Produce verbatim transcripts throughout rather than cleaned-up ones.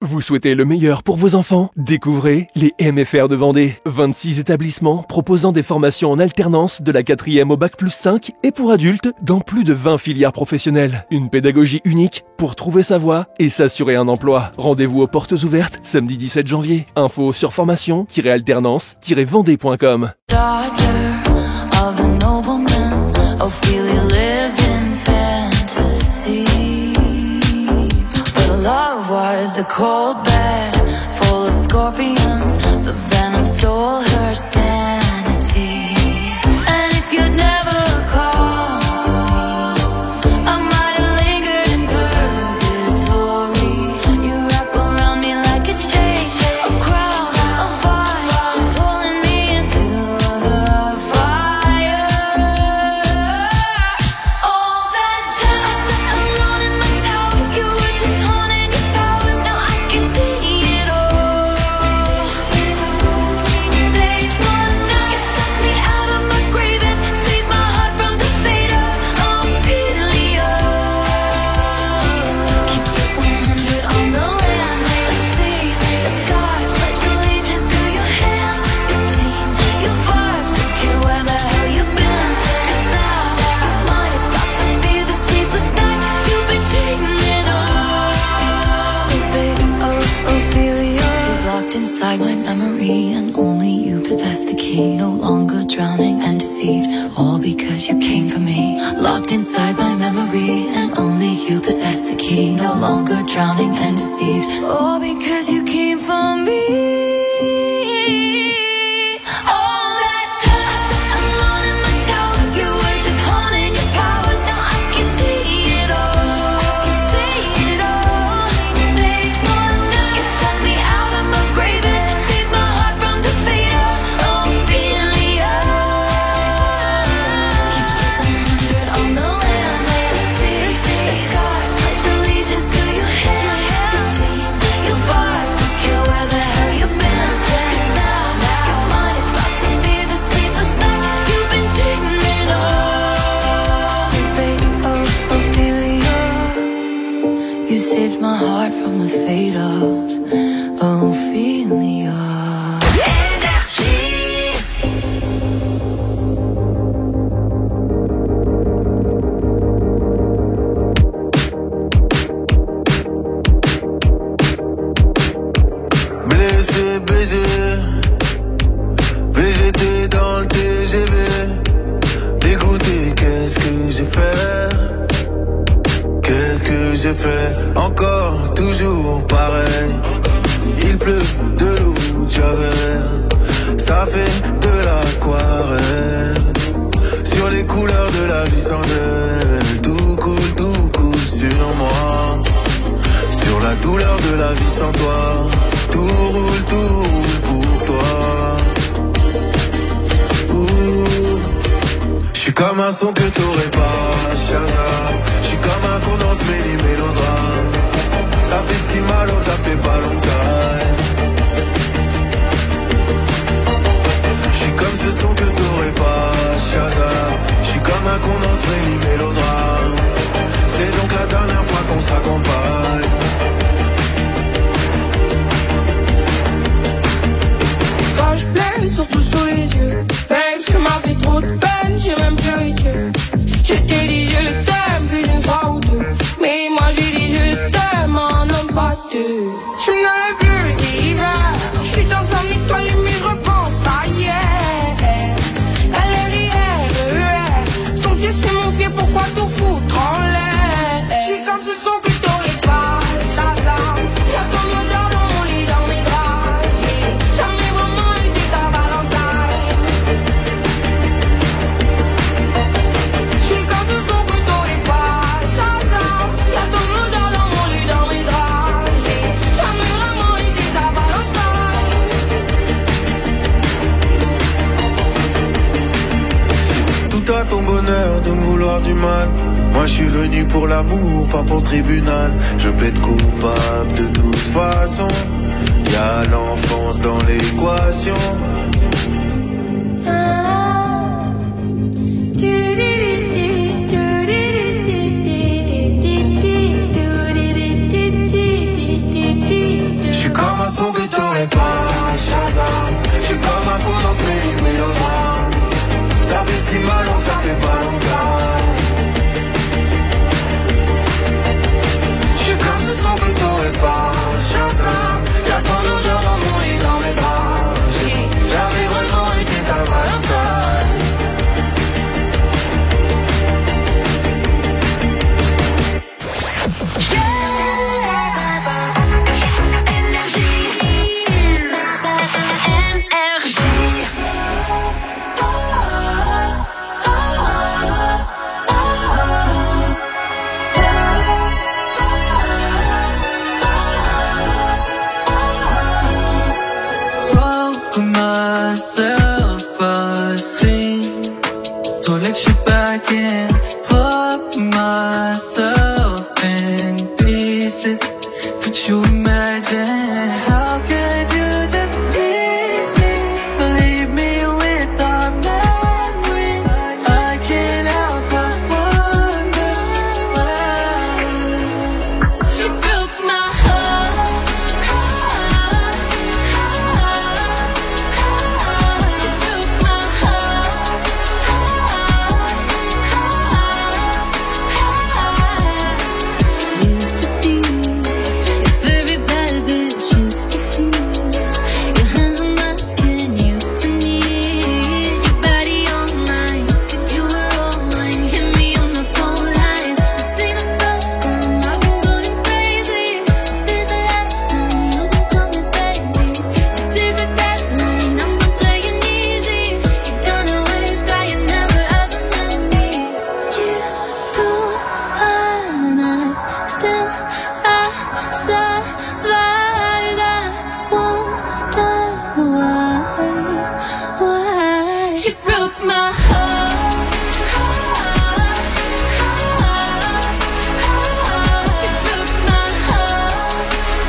Vous souhaitez le meilleur pour vos enfants? Découvrez les M F R de Vendée. vingt-six établissements proposant des formations en alternance de la quatrième au bac plus cinq et pour adultes dans plus de vingt filières professionnelles. Une pédagogie unique pour trouver sa voie et s'assurer un emploi. Rendez-vous aux portes ouvertes samedi dix-sept janvier. Info sur formation tiret alternance tiret vendée point com. Ophelia lived in fantasy, but her love was a cold bed full of scorpions. The venom stole her sanity. And if you'd never called for me, I might have lingered in purgatory. You wrap around me like a chain, a crown, a vine, pulling me into the fire. All that time I sat alone in my tower, you were just haunting your powers. Now I can see it all. They want now, you dug me out of my grave and saved my heart from the fate of Ophelia. Keep one hundred on the land, the sea, the sky, pledge allegiance to your hands, your team, your vibes. Don't care where the hell you've been, 'cause now you're mine. It's about to be the sleepless night you've been dreaming of. The fate of Ophelia is locked inside my memory, and only you possess the key. No longer drowning and deceived, all because you came for me. Locked inside my memory, and only you possess the key. No longer drowning and deceived, all because you came for me. All that time I sat alone in my tower, you were just haunting your powers. Now I can see it all. I can see it all. They want now, you dug me out of my grave and saved my heart from the fate of Ophelia. Keep one hundred on the land, the sea, the sky, pledge allegiance to your hands, your team, your vibes. Don't care where the hell you've been, 'cause now you're mine. It's about to be the sleepless night you've been dreaming of. The fate of Ophelia, you saved my heart from the fate of Ophelia. Blessé, baisé, V G T dans le T G V. Dégoûté, qu'est-ce que j'ai fait? Qu'est-ce que j'ai fait? Encore, toujours pareil. Il pleut de l'eau de Javel, ça fait de l'aquarelle. Sur les couleurs de la vie sans elle, tout coule, tout coule sur moi. Sur la douleur de la vie sans toi, tout roule, tout roule pour toi. J'suis comme un son que t'aurais pas, Shazam. J'suis comme un con dans ce méli mélodrame. Ça fait si mal, donc ça fait pas longtemps. J'suis comme ce son que t'aurais pas, Shazam. J'suis comme un con dans ce méli mélodrame. C'est donc la dernière fois qu'on s'accompagne. Quand je pleure, surtout sous les yeux. Babe, tu m'as fait trop de peine, j'ai même pleuré Dieu. Je t'ai dit je t'aime, plus d'une fois ou deux. Mais moi j'ai dit je t'aime, un homme pas deux. Je n'avais plus d'hiver, je suis dans un étoile mais je repense à hier. L R I R E R, ton pied c'est mon pied, pourquoi tout foutre en l'air? Je suis comme ce son que t'aurais pas, Shazam. Y'a ton odeur dans mon lit, dans mes draps. J'ai jamais vraiment été ta Valentine. Je suis comme ce son que t'aurais pas, Shazam. Y'a ton odeur dans mon lit, dans mes draps. J'ai jamais vraiment été ta Valentine. Tout à ton bonheur de me vouloir du mal. Moi je suis venu pour l'amour, pas pour le tribunal. Je plaide coupable de toute façon. Y'a l'enfance dans l'équation. broke my self-esteem. Told like she back in, put myself in pieces. Could you imagine? How could you just leave me? Leave me with our memories. I can't help but wonder why. You broke my heart. You broke my heart. Used to be your very bad bitch. Used to feel your hands on my skin. Used to need your body on mine. 'Cause you were all mine. Hit me on the phone line. This ain't the first time I've been going crazy. This is the last time you'll be coming, baby. This is a deadline. I'm not playing easy. You're gonna wave that you never ever met me. You do enough. Still I survived. I wonder why. Why you broke my heart. You broke my heart.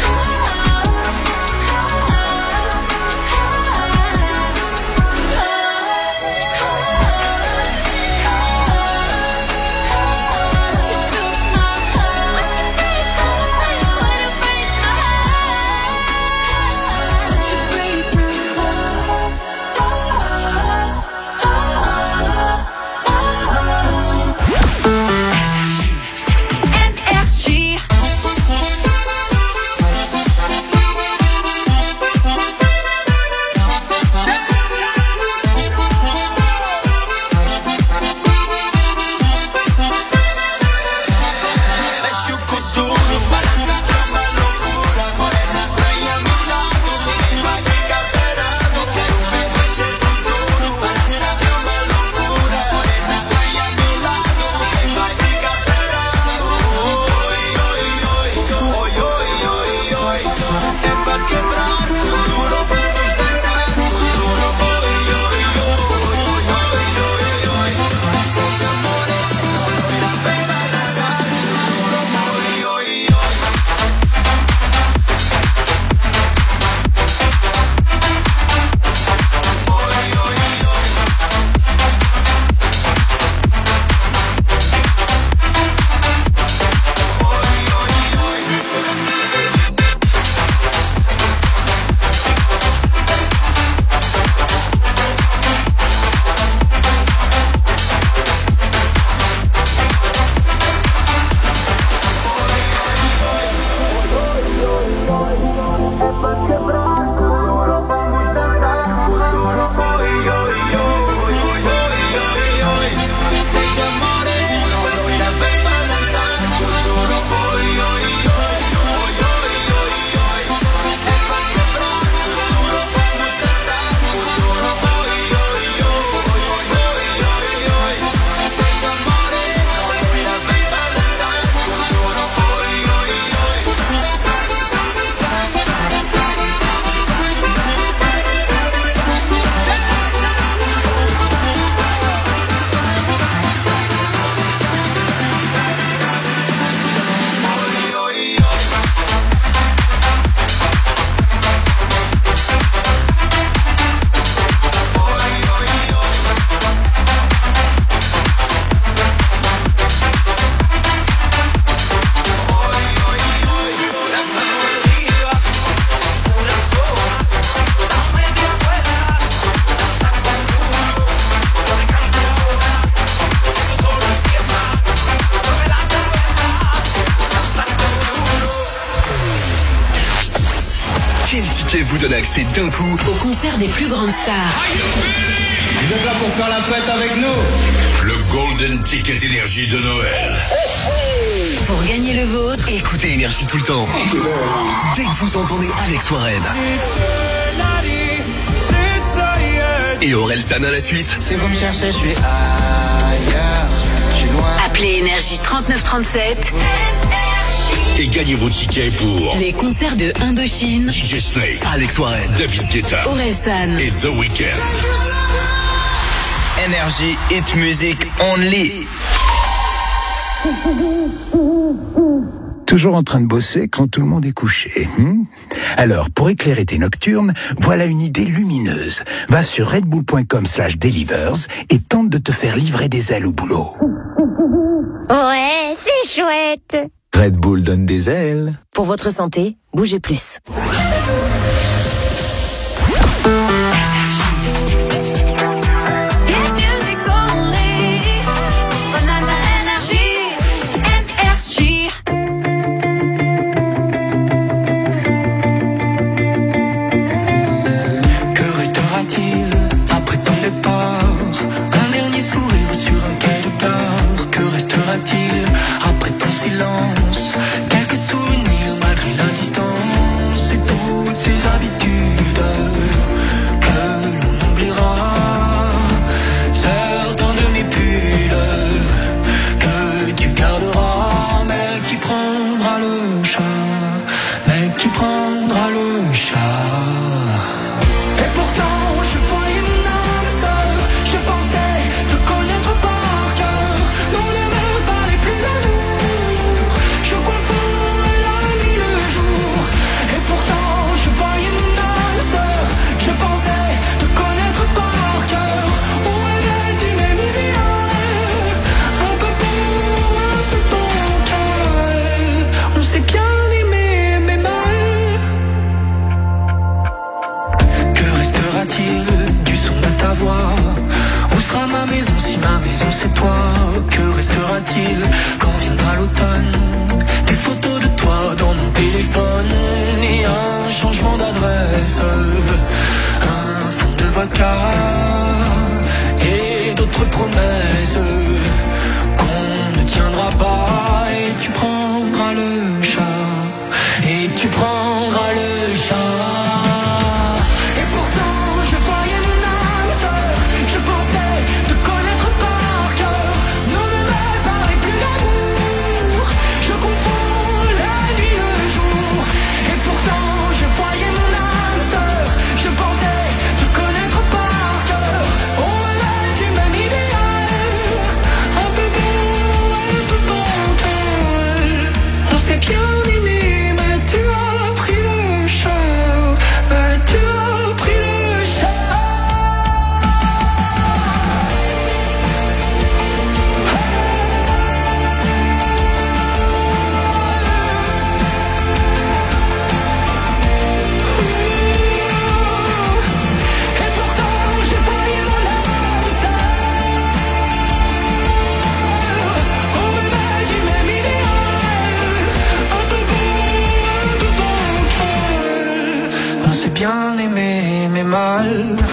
Energy. Mexe o coturno, balança uma loucura. Morena, vem a meu lado, ninguém vai ficar esperando. Quero ver mexer com tudo, balança uma loucura. Morena, vem a meu lado, ninguém vai ficar esperando. Oi, oi, oi, oi, oi, oi, oi. É pra quebrar futuro, vamos dançar futuro. Oi, oi, oi, oi, oi, oi, oi. Seja morena, loira, vem balançar futuro. Oi, oi, oi. Seja morena, loira, vem balançar futuro. Oi, oi, oi, oi, oi, oi, oi. É pra quebrar futuro, vamos dançar futuro. Oi, oi, oi, oi, oi, oi, oi. Seja morena, loira, vem balançar futuro. Oi, oi, oi. Quel ticket vous donne accès d'un coup Au concert des plus grandes stars. Vous êtes là pour faire la fête avec nous? Le Golden Ticket Énergie de Noël. Pour gagner le vôtre, Écoutez Énergie tout le temps. Dès que vous entendez Alex Warren et Orelsan à la suite, Si vous me cherchez, je suis ailleurs. Je suis loin. appelez Énergie trente-neuf trente-sept Et gagnez vos tickets pour Les concerts de Indochine, D J Snake, Alex Warren, David Guetta Orelsan et The Weeknd. Énergie, hit music only. Toujours en train de bosser quand tout le monde est couché. Hmm Alors, pour éclairer tes nocturnes, voilà une idée lumineuse. Va sur redbull.com slash delivers et tente de te faire livrer des ailes au boulot. Ouais, c'est chouette. Red Bull donne des ailes. Pour votre santé, bougez plus. Après ton silence, quelques souvenirs malgré la distance et toutes ces habitudes que l'on oubliera. Certains de mes pulls que tu garderas, mais qui prendra le chat, mais qui prendra le chat. Et pourtant je voyais mon âme sœur, je pensais te connaître par cœur. Non, ne me parlez plus d'amour, je confonds la nuit le jour. Et pourtant je voyais mon âme sœur, je pensais te connaître par cœur. Où est-tu mes milliards, un peu pour, un peu pour cœur. On s'est bien aimé mais mal. Que restera-t-il du son de ta voix? Où sera ma maison si ma maison c'est toi? Que restera-t-il quand viendra l'automne? Des photos de toi dans mon téléphone et un changement d'adresse, un fond de vodka et d'autres promesses qu'on ne tiendra pas. Et tu prendras le chat, et tu prendras le chat. Et pourtant je voyais mon âme sœur, je pensais te connaître par cœur. Non, ne me parlez plus d'amour, je confonds la nuit le jour. Et pourtant je voyais mon âme sœur, je pensais te connaître par cœur. On a du même idéal, un peu beau, un peu bancal. On s'est bien aimé, mais tu as pris le chat, mais tu as pris le chat. Et pourtant je voyais mon âme sœur, on me met du même idéal, un peu beau, un peu bancal. On s'est bien aimé mais mal.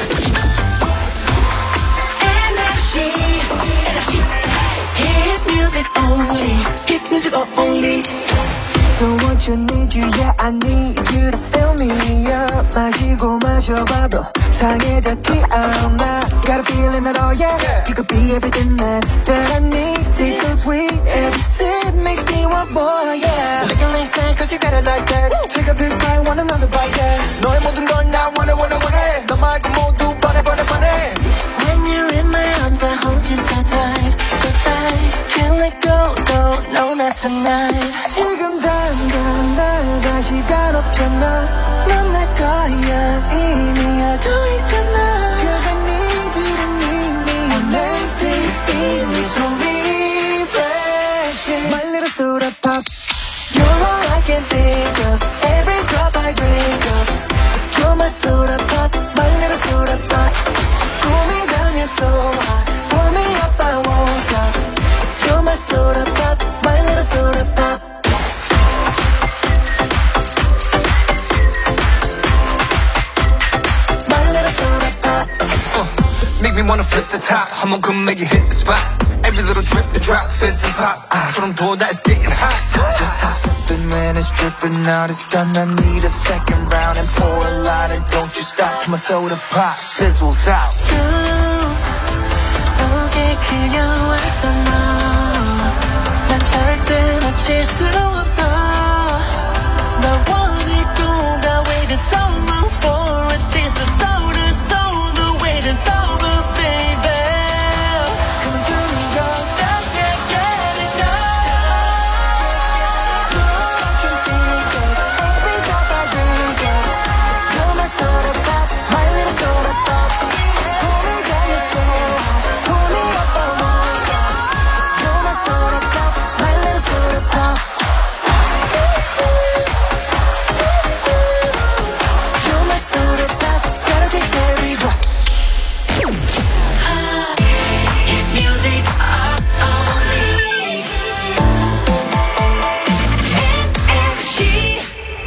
Energy, energy, hit music only, hit music only. Don't want you, need you, yeah I need you to fill me up. 마시고 마셔봐도 상해졌지 않아. Got a feeling that oh yeah, you could be everything that, that I need. Taste so sweet, every sip makes me want more, yeah. Lick a last night cause you got it like that. Take a big bite, want another bite, yeah. 너의 모든 건 나 원해 원해 원해. 너 말고 모두 뻔해 뻔해 뻔해. When you're in my arms I hold you so tight, so tight. Can't let go, no, no not tonight. 지금 당장 날 다시 시간 없잖아. 넌 내 거야 이미 알고 있잖아. Cause I need you to need me and make me feel me so refreshing. My little soda pop, you're all I can think of. Every drop I drink up, you're my soda pop, my little soda pop. 꿈이 가면 so hot, pull me up I won't stop. You're my soda pop, my little soda pop. Make me wanna flip the top. 한번 come make it hit the spot. Every little drip, the drop, fizz and pop. 소름 돋아, it's getting hot. Just have something when it's dripping out. It's gonna need a second round and pour a lot. And don't you stop till my soda pop fizzles out. 속에 그려왔던 너, 난 절대 놓칠 수 없어 나 원했고 나 waited so long for a taste of soul to soul the wait is over baby Come and fill me up just can't get enough I can think of every drop I drink of You're my soda pop, my little soda pop Pull me down your soul, pull me up I won't stop You're my soda pop, my little soda pop You're my soda pop, gotta take every drop Hit music up only. Energy.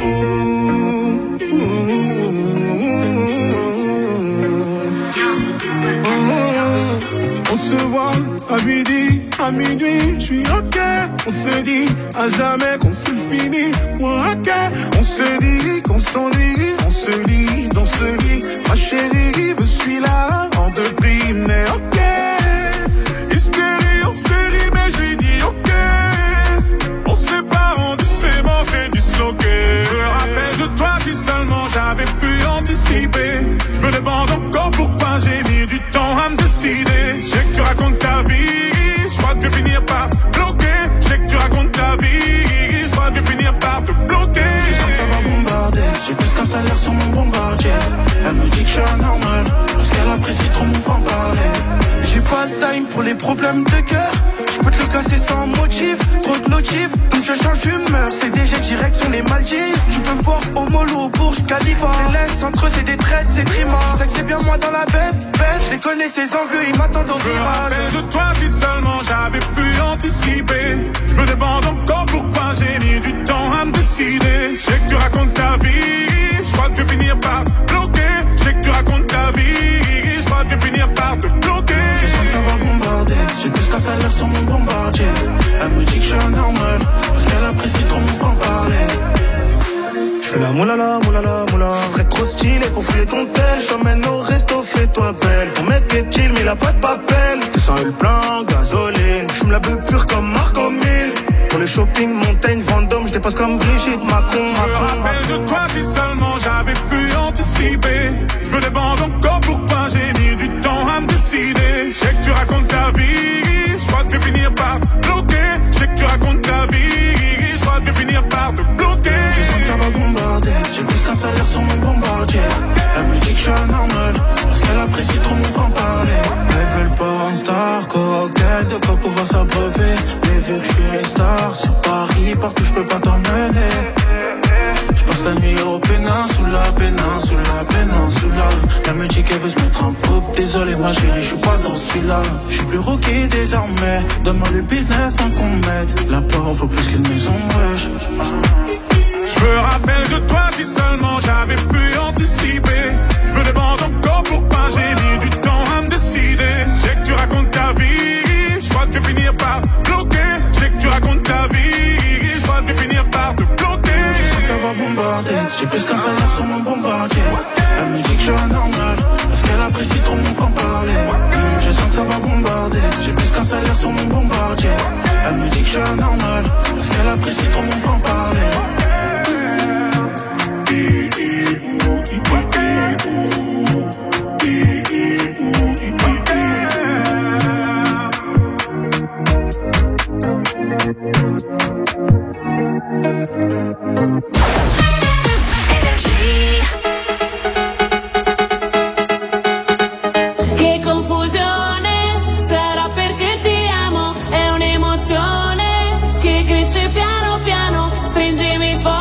On se voit à midi, à minuit, je suis ok. On se dit à jamais qu'on se finit, moi ok. On se dit qu'on s'ennuie, on se lit dans ce lit. Ma chérie, je suis là en deux prix, mais ok. Hystérie en série, mais je lui dis ok. On se sépare, on dit c'est mort, c'est disloqué. Je me rappelle de toi si seulement j'avais pu anticiper. Je me demande encore pourquoi j'ai mis du temps à me décider. Je sais que tu racontes ta vie, je crois que tu vas finir par te bloquer. Je sais que tu racontes ta vie, je crois que tu vas finir par te bloquer. Je sens que ça va bombarder, j'ai plus qu'un salaire sur mon bombardier. Elle me dit que je suis anormal, parce qu'elle apprécie trop mon franc-parler. J'ai pas le time pour les problèmes de cœur. Je peux te le casser sans motif, trop de notifs, donc je change d'humeur. C'est déjà direction les Maldives. Tu peux me voir au mollo, au Burj Khalifa. Les laisse entre eux, c'est des tresses, c'est trima. Je sais que c'est bien moi dans la bête, bête. Je les connais, ces envieux, ils m'attendent au Je me virage. rappelle de toi si seulement j'avais pu anticiper. Je me demande encore pourquoi j'ai mis du temps à me décider. Je sais que tu racontes ta vie, je crois que tu vas finir par te bloquer. Je sais que tu racontes ta vie, je crois que tu vas finir par te bloquer. Je sens que ça va bombarder, j'ai plus qu'un salaire sur mon bombardier. Elle me dit que je suis anormal, parce qu'elle apprécie trop mon franc-parler. Je fais la moulala, moulala, moula. Ferais trop stylé pour fouiller ton tel. Je t'emmène au resto, fais-toi belle. Ton mec est chill, mais il a pas de papel. deux cents le plein, gasoline. J'me la veux pure comme Marco Mille. Pour les shopping, Montaigne, Vendôme, je dépasse comme Brigitte Macron. Je me rappelle de toi si seulement j'avais pu anticiper. Je me demande encore pourquoi j'ai mis du temps à me décider. Je sais que tu racontes ta vie, je crois que tu vas finir par te bloquer. Je sais que tu racontes ta vie, je crois que tu vas finir par te bloquer. Je sens que ça va bombarder, j'ai plus qu'un salaire sur mon bombardier. Elle me dit que je suis anormal, parce qu'elle apprécie trop mon franc-parler. Elles veulent pas un star, cocktail de quoi pouvoir s'abreuver. Mais vu que je suis star, sur Paris, partout je peux pas t'emmener. Je passe la nuit au péninsula, péninsula, péninsula. Elle me dit qu'elle veut se mettre en couple. Désolé ma chérie, je suis pas dans celui-là. Je suis plus rookie désormais. Donne-moi le business tant qu'on m'aide. La peur vaut plus qu'une maison, wesh. Je me rappelle de toi si seulement j'avais pu anticiper. Je me demande encore pourquoi j'ai mis du temps à me décider. Je sais que tu racontes ta vie, je crois que tu vas finir par te bloquer. Je sais que tu racontes ta vie, je crois que tu vas finir par te bloquer. Je sens que ça va bombarder, j'ai plus qu'un salaire sur mon bombardier. Elle me dit que je suis anormal, parce qu'elle apprécie trop mon franc-parler. Mmh, je sens que ça va bombarder, j'ai plus qu'un salaire sur mon bombardier. Elle me dit que je suis anormal, parce qu'elle apprécie trop mon franc-parler. Che confusione, sarà perché ti amo, è un'emozione che cresce piano piano, stringimi forte.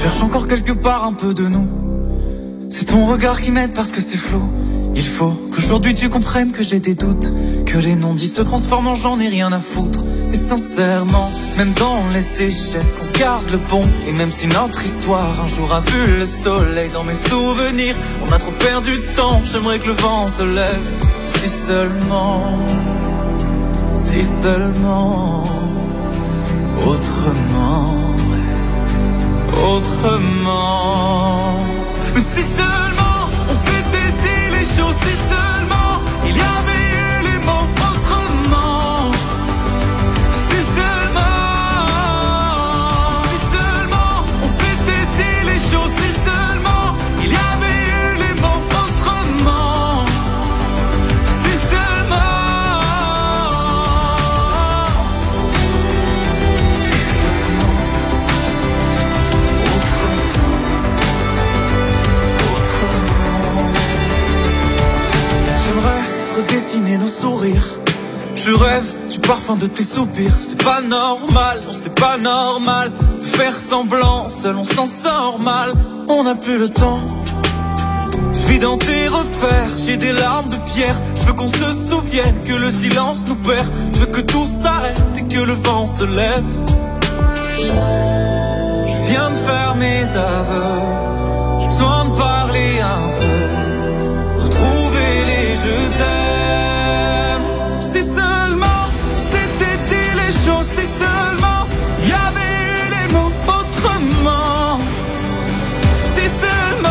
cherche encore quelque part un peu de nous. C'est ton regard qui m'aide parce que c'est flou. Il faut qu'aujourd'hui tu comprennes que j'ai des doutes, que les non-dits se transforment en j'en ai rien à foutre. Et sincèrement, même dans les échecs, on garde le bon. Et même si notre histoire un jour a vu le soleil, dans mes souvenirs, on a trop perdu de temps. J'aimerais que le vent se lève. Si seulement, si seulement, autrement, autrement. Mais si seulement on s'était dit les choses, si seulement il y avait eu les mots autrement. Si seulement, si seulement on s'était dit les choses, si seulement il y avait eu les mots autrement. Si seulement, si seulement j'aimerais redessiner nos sourires. Je rêve du parfum de tes soupirs. C'est pas normal, non c'est pas normal de faire semblant, seul on s'en sort mal. On n'a plus le temps. Je vis dans tes repères, j'ai des larmes de pierre. Je veux qu'on se souvienne que le silence nous perd. Je veux que tout s'arrête et que le vent se lève. Je viens de faire mes aveux, j'ai besoin de parler un peu, retrouver les je t'aime. Si seulement c'était dit les choses, si seulement il y avait eu les mots autrement. Si seulement,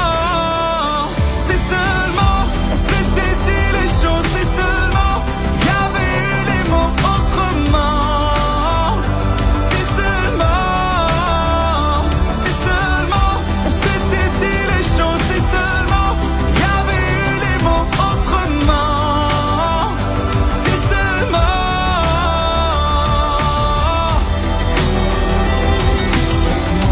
si seulement on s'était dit les choses, si seulement il y avait eu les mots autrement. Si seulement, si seulement on s'était dit les choses, si seulement il y avait eu les mots autrement. Si seulement, si seulement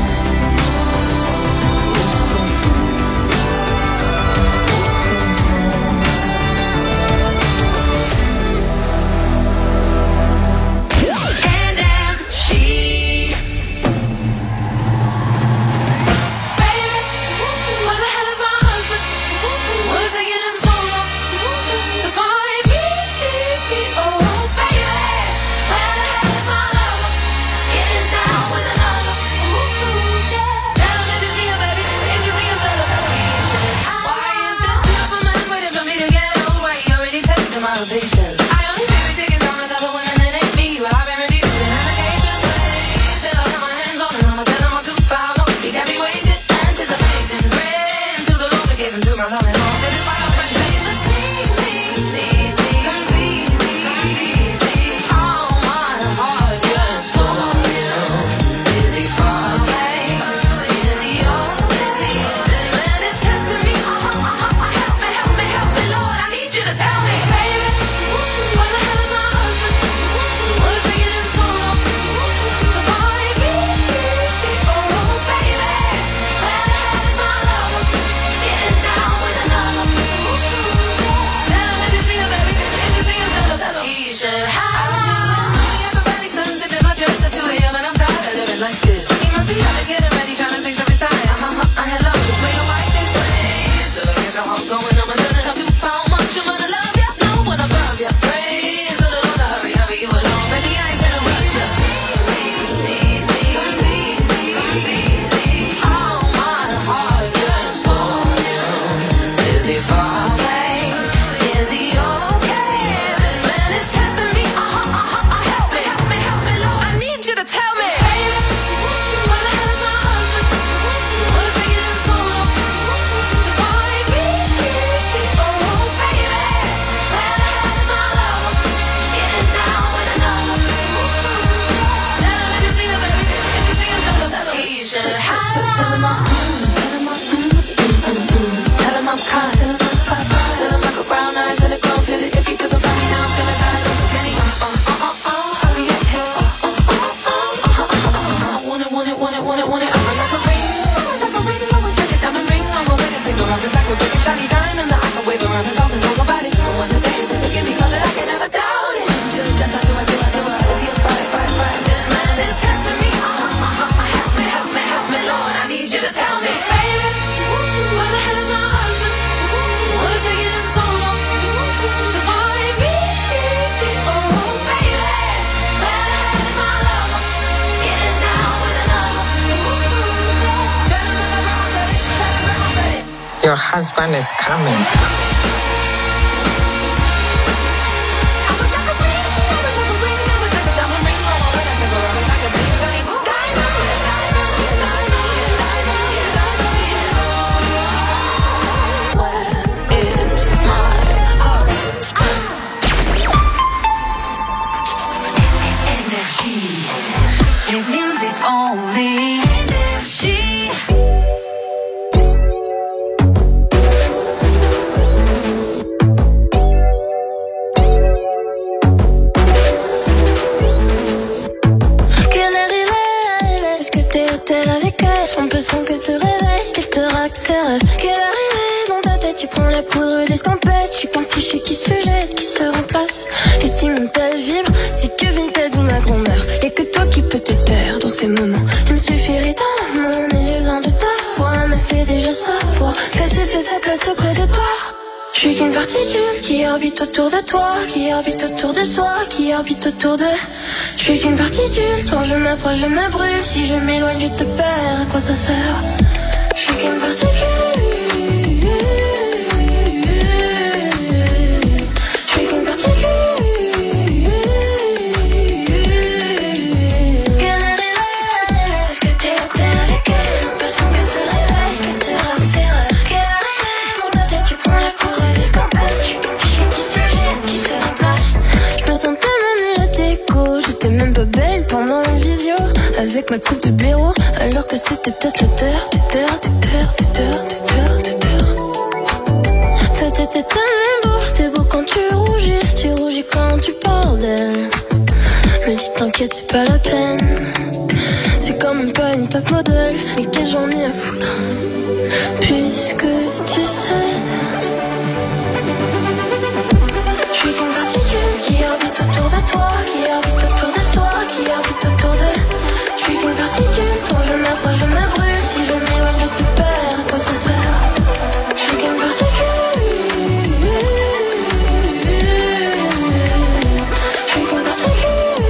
N M G. Baby, where the hell is my husband? What is taking him so long to find me? Oh, baby, where the hell is my lover? Getting down with another. Tell him if you see him, baby. If you see him, tell him that he should. Why is this beautiful man waiting for me to get away? Already tested my patience. I only feel it taking down with other women that ain't me. Well, I've been refusing allegations, wait till I put my hands on him. I'ma tell him I'm too foul. No, he got me waiting, anticipating, praying to the Lord to give him to my coming home. To this wild fresh face, just need me, need me, completely. All my heart yearns for you. Is he far away? Is he yours? This man is testing me. Help me, help me, help me, Lord. I need you to tell me, baby. Your husband is coming. Tu prends la poudre d'escampette, je suis comme fiché qui se jette, qui se remplace. Et si mon tel vibre, c'est que Vinted ou ma grand-mère. Y'a que toi qui peux te taire dans ces moments. Il me suffirait d'un mot, mais le grain de ta voix me fait déjà savoir qu'elle s'est fait sa place auprès de toi. Je suis qu'une particule qui orbite autour de toi, qui orbite autour de soi, qui orbite autour de... Je suis qu'une particule, quand je m'approche je me brûle, si je m'éloigne je te perds, à quoi ça sert? Je suis qu'une particule. Avec ma coupe de blaireau, alors que c'était peut-être la terre, des terres, des terres, des terres, des terres, des terres. Toi t'étais tellement beau, t'es beau quand tu rougis, tu rougis quand tu parles d'elle. Je me dis t'inquiète c'est pas la peine, c'est quand même pas une top modèle, mais qu'est-ce que j'en ai à foutre, puisque tu cèdes. Je suis qu'une particule qui orbite autour de toi, qui orbite autour de soi, qui orbite autour de... Je suis qu'une particule, quand je m'approche je me brûle, si je m'éloigne je te perds, à quoi ça sert? Je suis qu'une particule. Je suis qu'une particule.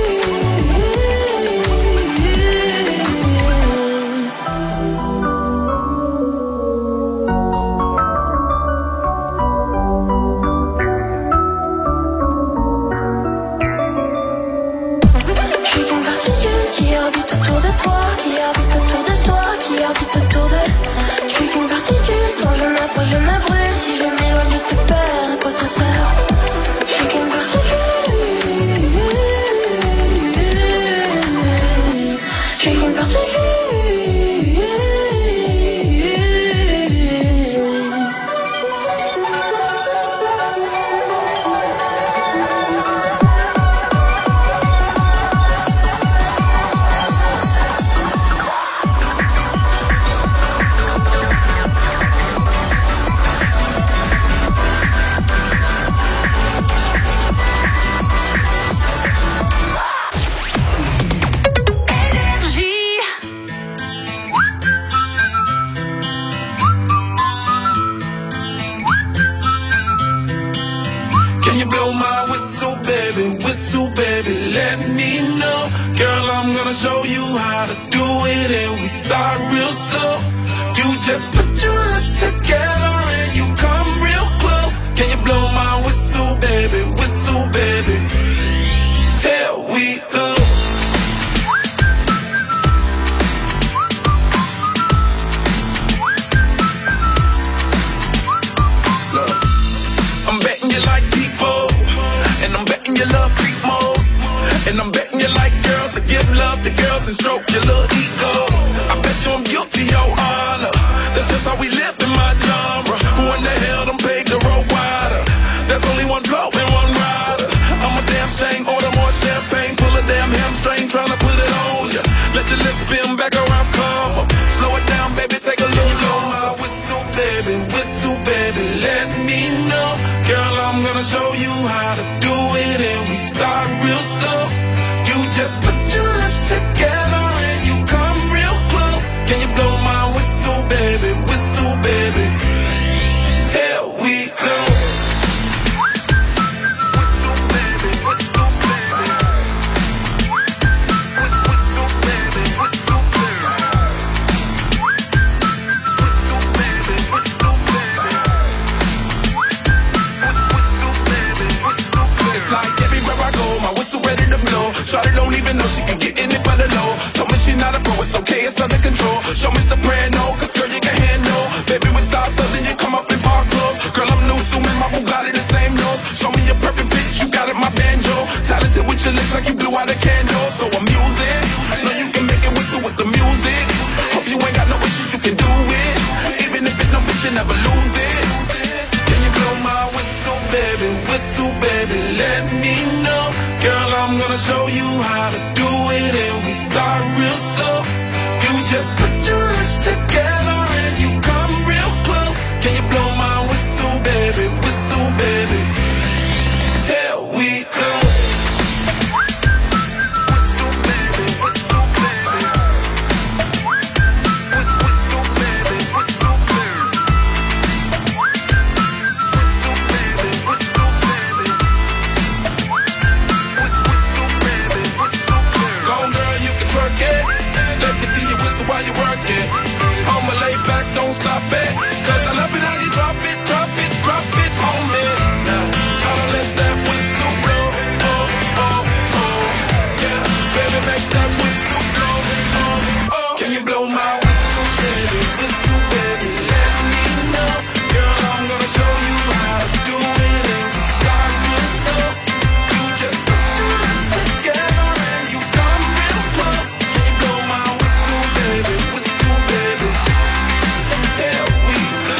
Je suis qu'une particule qui orbite autour de toi, qui orbite autour de soi, qui orbite autour de... Je suis qu'une particule, quand je m'approche je me brûle, si je m'éloigne je te perds, à quoi ça sert? Je suis qu'une particule. Je suis qu'une particule. Can you blow my whistle, baby, whistle, baby, let me know. Girl, I'm gonna show you how to do it, and we start real slow. You just put your lips together and you come real close. Can you blow my whistle, baby, whistle, baby? Here we go. Look, I'm betting you like people, and I'm betting you love freak mode, and I'm betting you like girls to give love to girls and stroke your little ego. I bet you I'm guilty, your honor. That's just how we live in my genre. Who in the hell done paved the road wider? There's only one blow and one rider. I'm a damn shame, order more champagne, pull a damn hamstring, tryna put it on ya. Let your lips spin back around, come up. Slow it down, baby, take a little blow my whistle, baby, whistle, baby, let me know. Girl, I'm gonna show you how to do it, and we start real slow. You just put your lips together and you come real close. Can you blow my whistle, baby, whistle, under control. Show me soprano, cause girl you can handle. Baby with stars, so then you come up in park clothes. Girl I'm new, so my Bugatti the same nose. Show me a perfect pitch, you got it, my banjo. Talented with your lips like you blew out a candle. So I'm using, know you can make it whistle with the music. Hope you ain't got no issues, you can do it. Even if it's no bitch, you never lose it. Can you blow my whistle, baby, whistle, baby, let me know. Girl, I'm gonna show you how to do it, and we start real slow. You just put your lips together and you come real close. Can you blow my whistle, baby, whistle, baby? Here we go. While you work it, I'ma lay back, don't stop it. Cause I love it how you drop it, drop it, drop it on me. Now, tryna let that whistle blow. Oh, oh, oh. Yeah, baby, make that whistle blow. Oh, oh. Can you blow my whistle, baby? Whistle, baby, let me know. Girl, I'm gonna show you how to do it, and we start real slow. You just put your lips together and you come real close. Can you blow my whistle, baby, whistle, baby? There we go.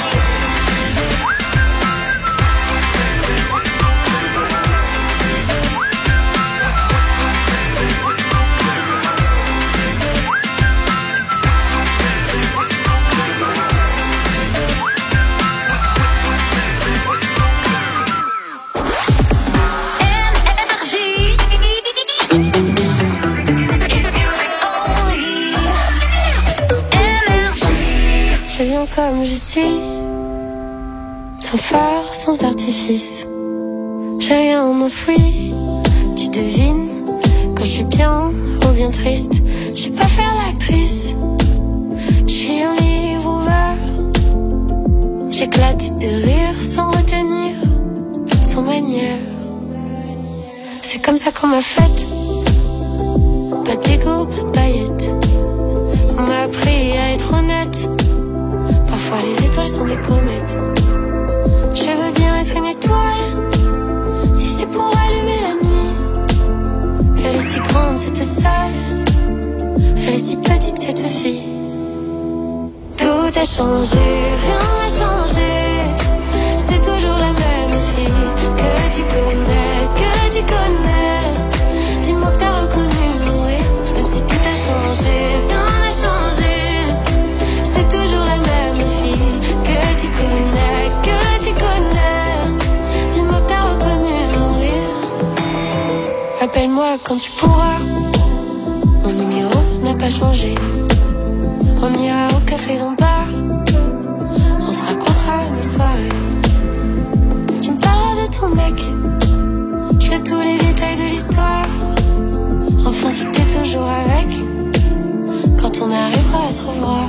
Je viens comme je suis, sans phare, sans artifice. J'ai rien enfoui, tu devines quand je suis bien ou bien triste. Je sais pas faire l'actrice, je suis un livre ouvert. J'éclate de rire sans retenir, sans manière. C'est comme ça qu'on m'a faite, pas d'égo, pas de paillettes. On m'a appris à être honnête. Parfois les étoiles sont des comètes. Je veux bien être une étoile, si c'est pour allumer la nuit. Elle est si grande cette salle, elle est si petite cette fille. Tout a changé, rien n'a changé. C'est toujours la même fille que tu connais, que tu connais. Dis-moi que t'as reconnu mon rire, même si tout a changé, rien n'a changé. C'est toujours la même fille que tu connais, que tu connais. Dis-moi que t'as reconnu mon rire. Appelle-moi quand tu pourras, mon numéro n'a pas changé. On ira au café d'en bas, on se racontera nos soirées. Tu me parleras de ton mec, je veux tous les détails de l'histoire. Enfin si t'es toujours avec, quand on arrivera à se revoir.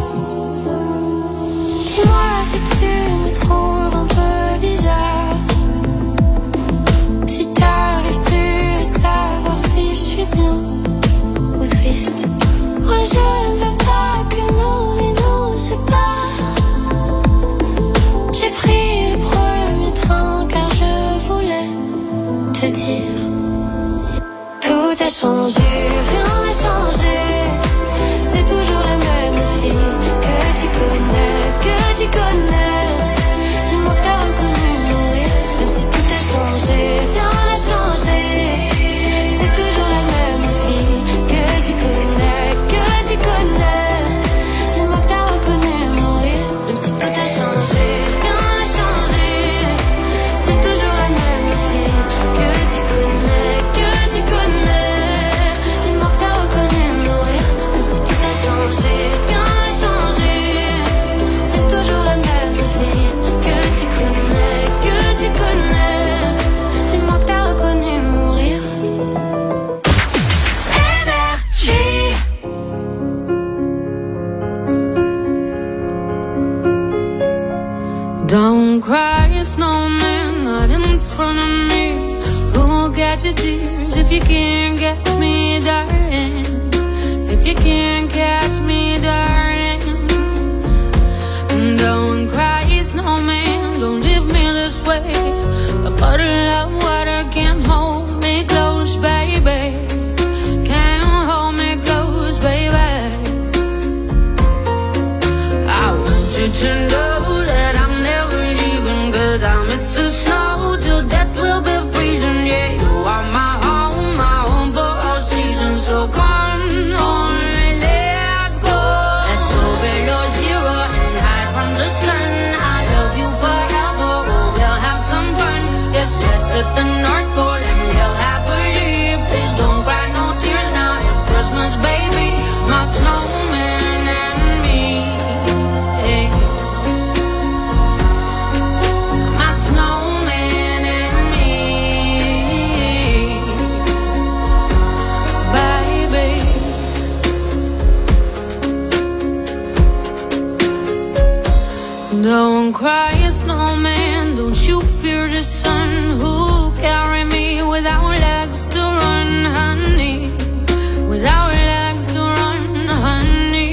Dis-moi si tu me trouves un peu bizarre, si t'arrives plus à savoir si je suis bien ou triste. Moi je ne veux pas que nos vies nous séparent. J'ai pris le premier train car je voulais te dire. Tout a changé, rien n'a changé. C'est toujours la même fille que tu connais, que tu connais. Dis-moi que t'as reconnu mon rire, même si tout a changé, rien n'a changé. C'est toujours la même fille que tu connais, que tu connais. Dis-moi que t'as reconnu mon rire, même si tout a changé, rien n'a changé. C'est toujours la même fille que tu connais, que tu connais. Dis-moi que t'as reconnu mon rire, même si tout a changé, rien n'a changé. C'est toujours la même fille que tu connais, que tu connais. Dis-moi que t'as reconnu mon rire. Énergie. Don't cry, snowman, not in front of me. Who'll get your tears if you can't get me, darling? if you can't catch me, darling. Don't cry, snowman, don't leave me this way. A bottle of water can't hold me close, baby. Can't hold me close, baby. I want you to know that I'm never leaving, 'cause I miss the snow till death will be freezing. Yeah, you are my home, my home for all seasons. So come on, let's go. Let's go below zero and hide from the sun. I love you forever, oh, we'll have some fun. Yes, let's hit the North Pole and live happily. Please don't cry no tears now, it's Christmas, baby. My snowman and me, hey. My snowman and me, baby. Don't cry, snowman, don't you fear the sun. Who'll carry me without legs to run, honey? Without legs to run, honey.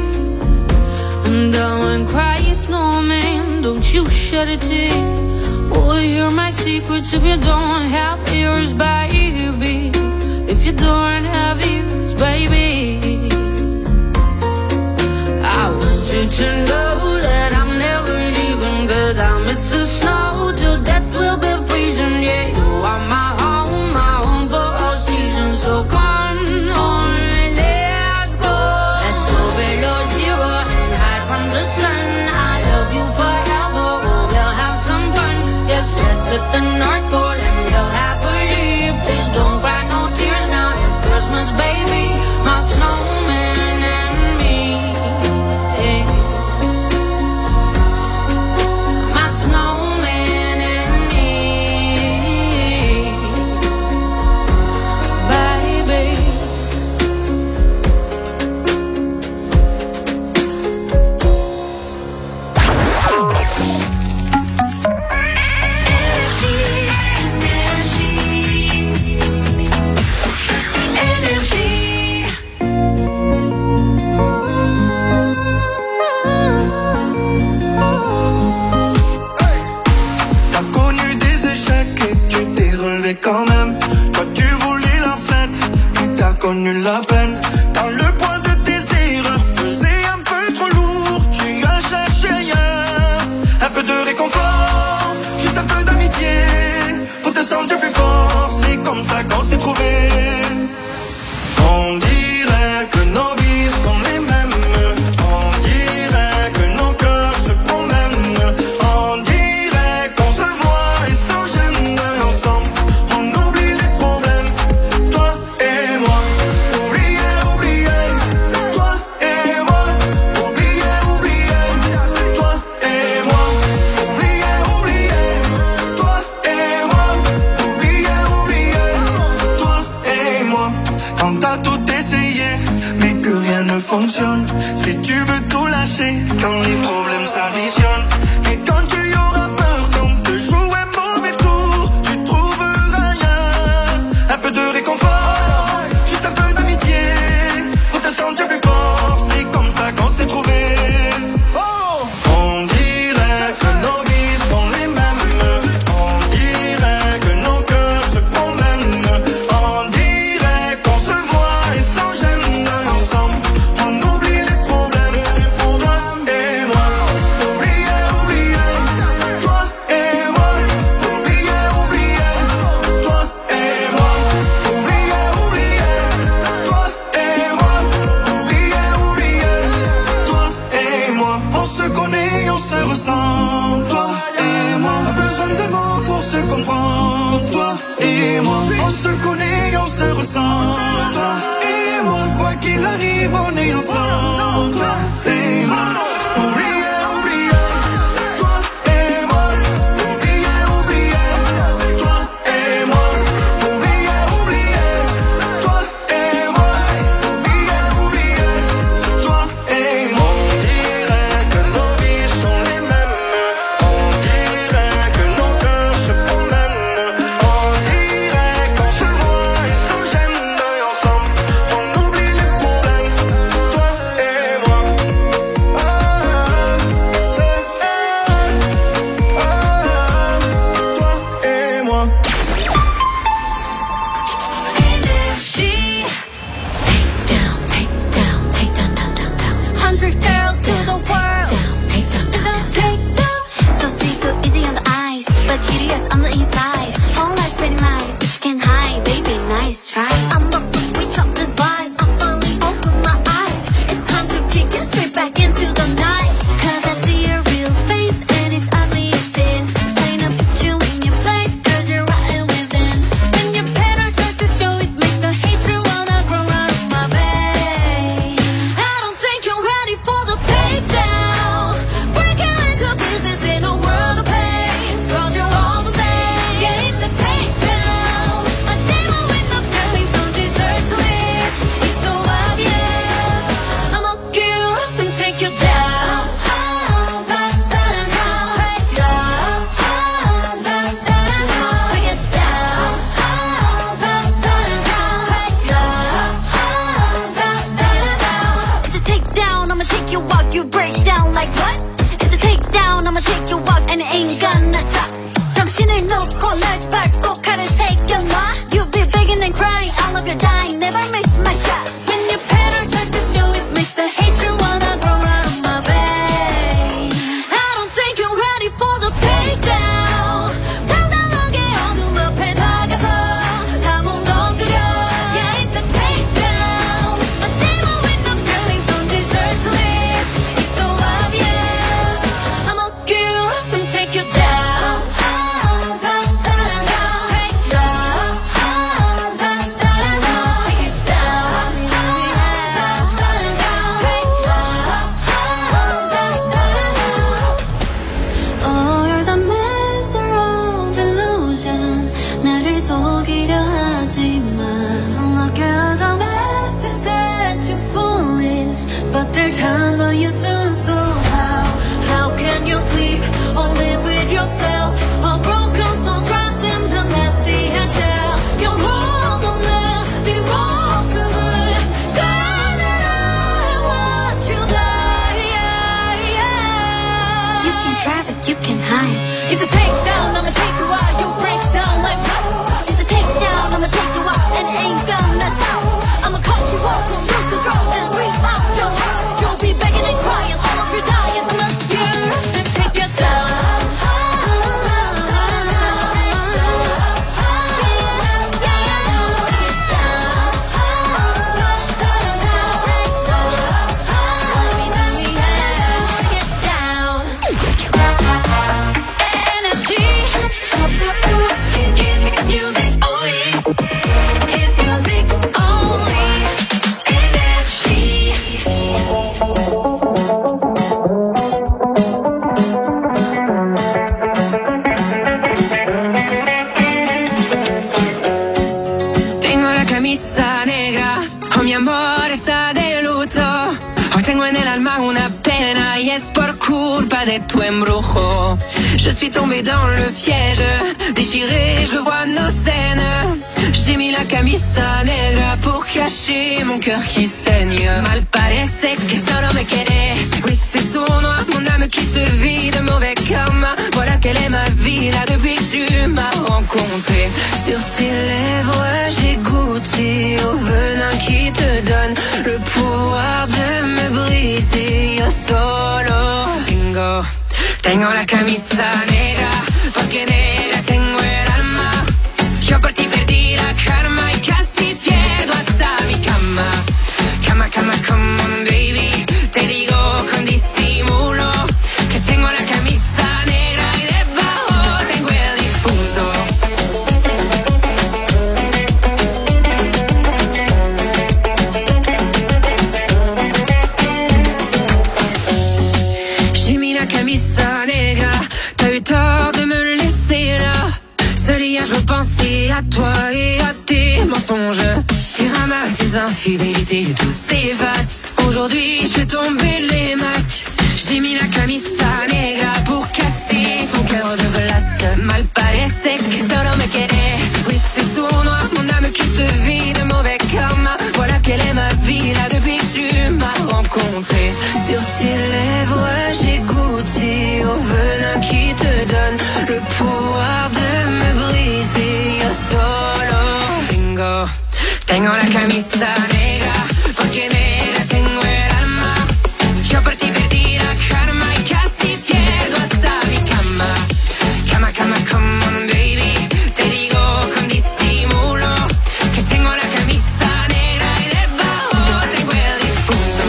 Don't cry, snowman, don't you shed a tear. Oh, you're my secrets if you don't have ears, baby. If you don't have ears, baby. I want you to know that I'm never leaving, 'cause I miss the snow till death will be freezing. Yeah, you are my home, my home for all seasons. So come on, let's go. Let's go below zero and hide from the sun. I love you forever, oh, we'll have some fun. Yes, let's hit the North Pole and live happily. Please don't cry no tears now, it's Christmas, baby. My snowman and me, hey. My snowman and me, baby. T'as connu des échecs et tu t'es relevé quand même. Toi tu voulais la fête, mais t'as connu la peine. Quand le poids de tes erreurs pesait un peu trop lourd, tu as cherché ailleurs un peu de réconfort, juste un peu d'amitié pour te sentir plus fort. C'est comme ça qu'on s'est trouvés. On dirait que nos vies sont les mêmes. On dirait que nos cœurs se promènent. On dirait qu'on se voit et sans gêne. Ensemble, on oublie les problèmes. Toi et moi, oublier, oublier. C'est toi et moi, oublier, oublier. C'est toi et moi, oublier, oublier. Toi et moi, oublier, oublier. Toi et moi. Quand t'as tout essayé, mais que rien ne fonctionne. Si tu veux tout lâcher, quand les problèmes s'additionnent. Et quand tu auras peur qu'on te joue un mauvais tour, tu trouveras ailleurs un peu de réconfort, juste un peu d'amitié pour te sentir plus fort. C'est comme ça qu'on s'est trouvés. On dirait que nos vies sont les mêmes. On dirait que nos cœurs se promènent. On dirait qu'on se voit et sans gêne. Ensemble, on oublie les problèmes. Toi et moi, oublier, oublier. Toi et moi, oublier, oublier. Toi et moi, oublier, oublier. Toi et moi, oublier, oublier. Toi et moi, on se connaît, on se ressent. Toi et moi, pas besoin de mots pour se comprendre. Toi et moi, on se connaît, on se ressent. Toi et moi, quoi qu'il arrive, on est ensemble. Toi et moi, oublier, oublier. Toi et moi, oublier, oublier. Toi et moi, oublier, oublier. Toi et moi, oublier, oublier. Toi et moi. On dirait que nos vies sont les mêmes. On dirait que nos cœurs se promènent. On dirait qu'on se voit et sans gêne. Ensemble, on oublie les problèmes. you break down like what? It's a takedown, I'ma take you out and it ain't gonna stop. 정신을 놓고 let's 밟고 칼을 새겨놔. You be begging and crying, I love you dying, never miss my shot. When your patterns start to show, it makes the hatred wanna grow out of my veins. I don't think you're ready for the takedown. 당당하게 어둠 앞에 다가서 다 무너뜨려. Yeah, it's a takedown. A demon with no feelings don't deserve to live. It's so obvious. I'ma get you up and take you down. Turn on you soon, so how, how can you sleep or live with yourself? A broken soul trapped in the nasty shell. You're wrong on the wrong side. God, that I want you die. You can traffic, you can hide. It's a takedown, I'ma take you out. You break down like what? It's a takedown, I'ma take you out, and it ain't gonna stop. I'ma cut you off till lose control and reach out your heart. Be begging and crying, all of you dying. I'ma get up and take you down. Energy. Hit music only. Hit music only. Energy. Tengo la camisa negra, oh mi amor está de luto. Hoy tengo en el alma una pena y es por culpa de tu embrujo. Je suis tombée dans le piège, déchirée, je revois nos scènes. J'ai mis la camisa negra pour cacher mon cœur qui saigne. Mal parece que solo me quiere. Oui, c'est sournois, mon âme qui se vide, mauvais karma. Voilà quelle est ma vie là depuis que tu m'as rencontré. Sur tes lèvres, j'ai goûté au venin qui te donne le pouvoir de me briser. Yo solo tengo, tengo la camisa negra, porque negra tengo el alma. Yo por ti perdí la karma y casi pierdo hasta mi cama. Cama, cama, come on baby. Te digo con disimulo que tengo la camisa negra y debajo tengo el difunto. J'ai mis la camisa negra, t'as eu tort de me laisser là. Seul hier je repensais à toi et à tes mensonges. Tes ramas, tes infidélités, tout s'efface. Aujourd'hui je fais tomber les masques. J'ai mis la camisa negra pour casser ton cœur de glace. Mal parece que solo me quiere. Oui, c'est sournois, mon âme qui se vide, mauvais karma. Voilà quelle est ma vie là depuis que tu m'as rencontré. Sur tes lèvres j'ai goûté au venin qui te donne le pouvoir de me briser. Yo solo tengo, tengo la camisa negra, porque negra tengo el alma. Yo por ti perdí la karma y casi pierdo hasta mi cama. Cama, cama, come on baby. Te digo con disimulo que tengo la camisa negra y debajo tengo el difunto.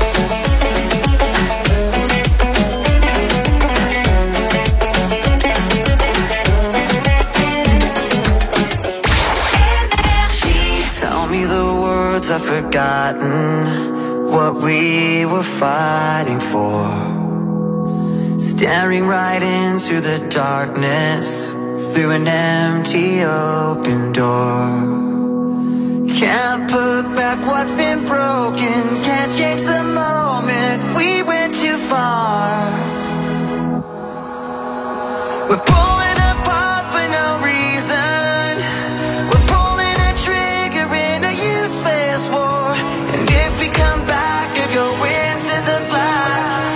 Tell me the words I've forgotten, what we were fighting for. Staring right into the darkness through an empty open door. Can't put back what's been broken, can't change the moment, we went too far. We're pulling apart for no reason, we're pulling a trigger in a useless war. And if we come back or go into the black,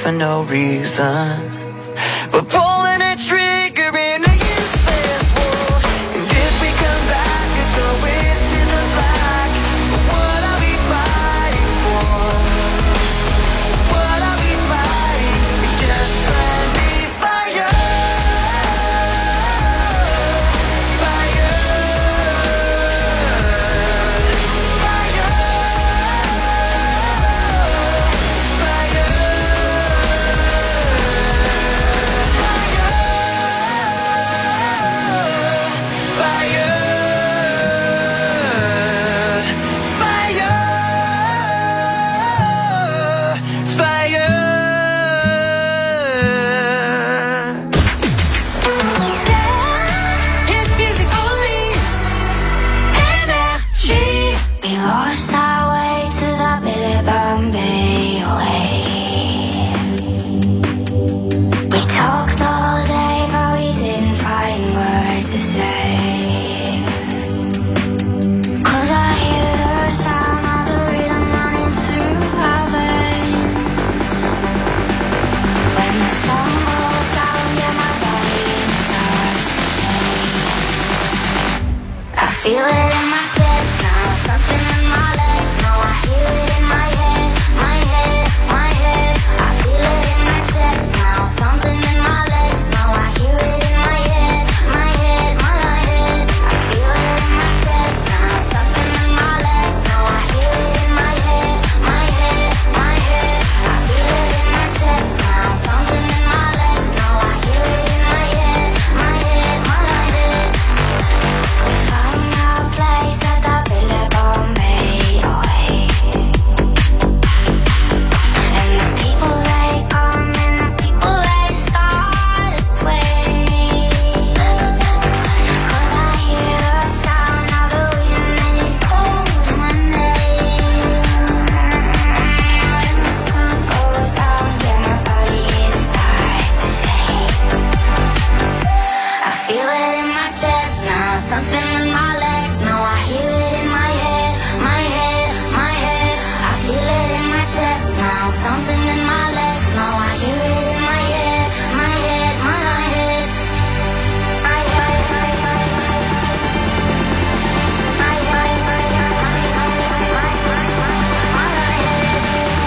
for no reason. We're pulling a trigger in a useless war. And if we come back and go into the black, what are we fighting for? What are we fighting? It's just friendly fire. Fire. Fire. We lost our way to the Billy Bombay way. We talked all day, but we didn't find words to say. 'Cause I hear the sound of the rhythm running through our veins. When the sun goes down, yeah, my body starts to shake. I feel it in my chest now, something in my legs. Now I hear it in my head, my head, my head. I feel it in my chest now, something in my legs. Now I hear it in my head, my head, my head. I feel it in my chest now, something in my legs. Now I hear it in my head, my head, my head. I feel it in my chest now, something in my legs. Now I hear it in my head, my head, my head. We found our place at the Billy Bombay way. And the people they come and the people they start to sway. 'Cause I hear the sound of the wind and it calls my name. When the sun goes down, yeah, my body it starts to shake. I feel it in my chest now, something in my legs. Now I hear it in my head, my head, my head. I feel it in my chest now, something in my legs. Now I hear it in my head, my head, my head. My head, my head, my head, my head, my head.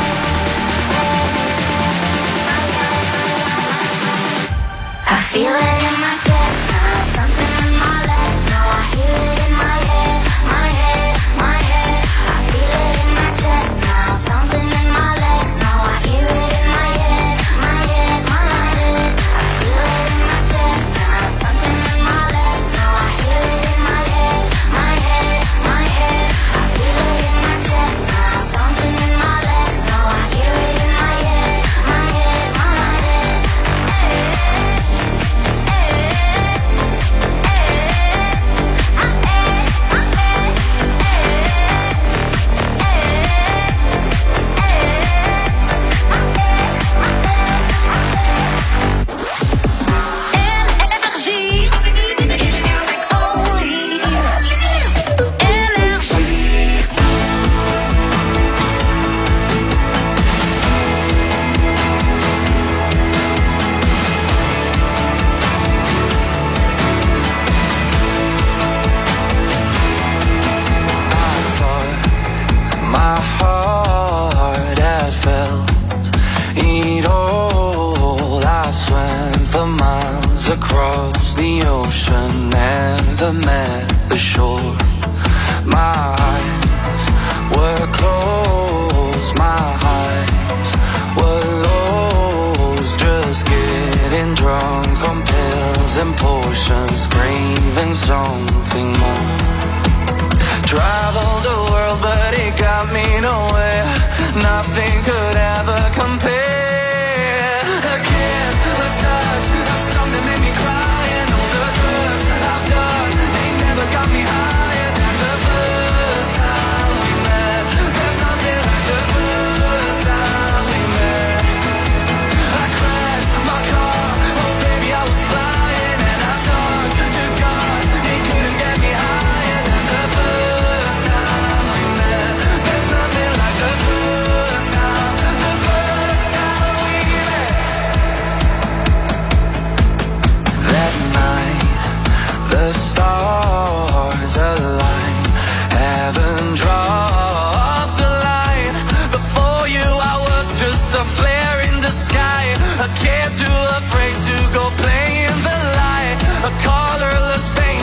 I feel it in my chest now, something in my legs. Now I hear it in my head, my head, my head. I feel it in my chest now, something in my legs. Now I hear it in my head, my head, my head. I feel it in my chest now, something in my legs. Now I hear it in my head, my head, my head. I feel it in my chest now, something in my legs. Now I hear it in my head, my head, my head. My heart had felt it all. I swam for miles across the ocean, never met the shore. My eyes were closed, my eyes were lost, just getting drunk on pills and potions, craving something more. Traveled the world, but it got me nowhere. Nothing could ever compare. A kiss, a touch, a song that made me cry, and all the drugs I've done, they never got me higher than the first time we met. There's nothing like the first time we met. I crashed my car, oh baby I was flying, and I talked to God, he couldn't get me higher than the first time we met. There's nothing like the first time, the first time.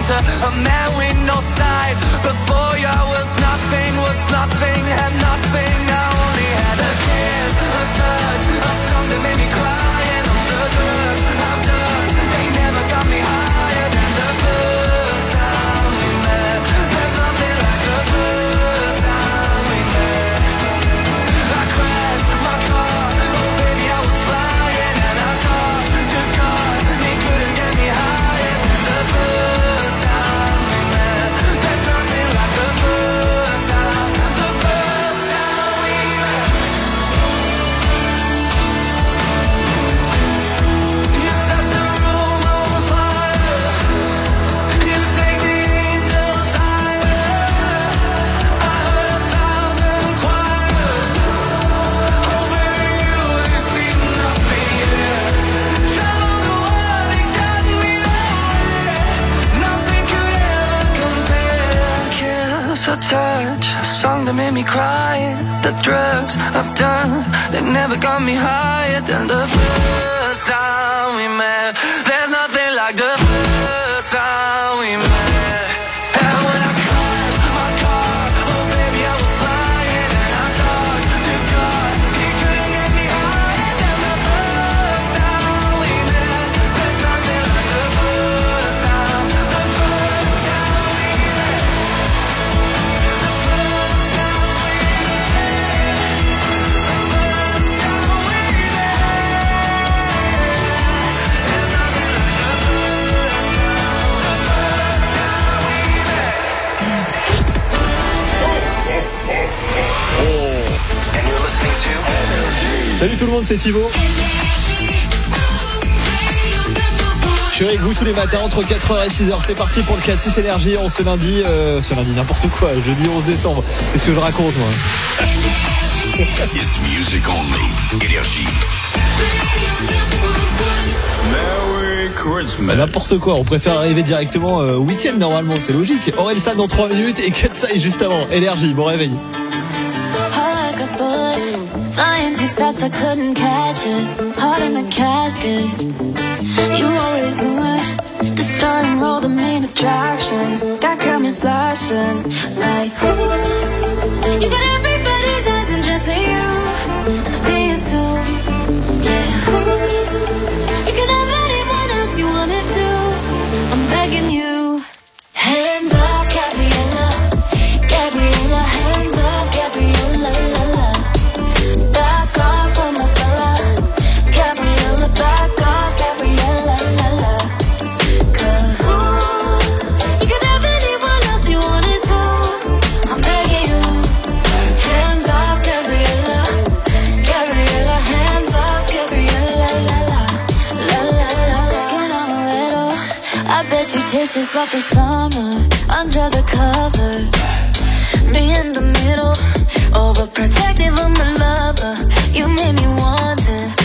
to a man with no side. Before you I was nothing, was nothing, had nothing. I only had a kiss, a touch, a song that made me cry. And all the drugs I've done, they never got me higher than the first time we met. There's nothing like the first time we met. I crashed my car, oh baby I was flying. And I talked to God, he couldn't get me higher than the first time we met. There's nothing like the first time, the first time we met. You set the room on fire, you take the angels higher. I heard a thousand choirs, oh baby you ain't seen nothing yet. Travel the world and got me there, nothing could ever compare. Kiss or touch, a song that made me cry. The drugs I've done, they never got me higher than the first time we met. There's nothing like the first time we met. And when I crashed my car, oh baby I was flying. And I talked to God, he couldn't get me higher than the first time we met. There's nothing like the first time, the first time we met. The first time we met. The first time we met. There's nothing like the first time, the first time we met. And you're listening to Salut tout le monde, c'est Thibaut. Je suis avec vous tous les matins entre quatre heures et six heures. C'est parti pour le quatre six Énergie. On ce lundi, euh, ce lundi n'importe quoi, jeudi onze décembre. Qu'est-ce que je raconte moi? It's music only. Énergie. Merry Christmas. N'importe quoi, on préfère arriver directement euh, au week-end normalement, c'est logique. Orelsan dans trois minutes et Katsai juste avant. Énergie, bon réveil. Heart like a bullet, flying too fast, I couldn't catch it. Heart in the casket, you always knew it. The start and roll, the main attraction. Got cameras flashing, like ooh. You got everybody's eyes and just you, and I see it too. Yeah, ooh. You can have anyone else you wanna do. I'm begging you. Hands off, Gabriella, Gabriella, hands off, Gabriella, la la. Back off from my fella, Gabriella, back off, Gabriella, la la. 'Cause ooh, you can have anyone else you wanna do. I'm begging you. Hands off, Gabriella, Gabriella, hands off, Gabriella, la la, la la la. Skin amaretto, I bet you taste just like the summer under the covers. Me in the middle, overprotective of my lover. You made me want it.